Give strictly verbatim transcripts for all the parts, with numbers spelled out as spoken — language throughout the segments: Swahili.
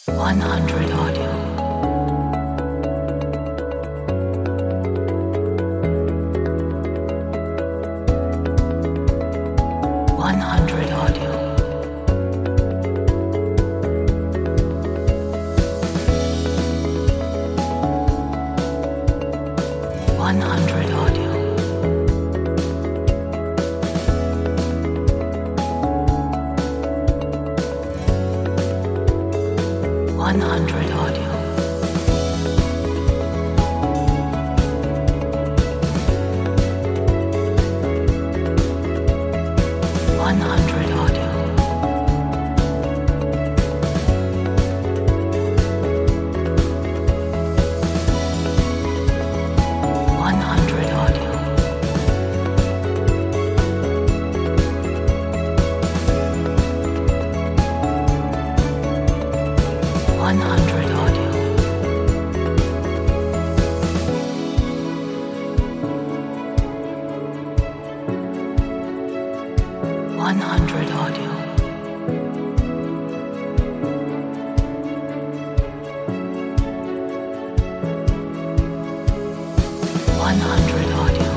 one hundred audio. one hundred audio. one hundred audio. one hundred audio. one hundred audio. one hundred audio. one hundred audio. one hundred audio. one hundred audio.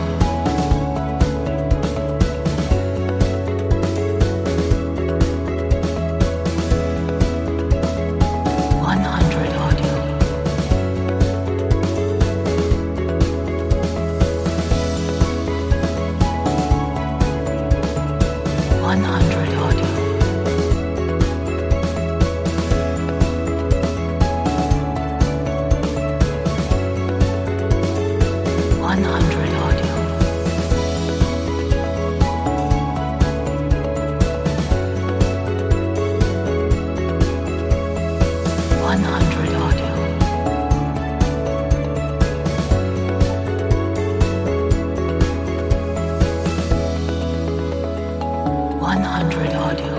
one hundred audio. one hundred audio. one hundred audio. one hundred audio. one hundred audio.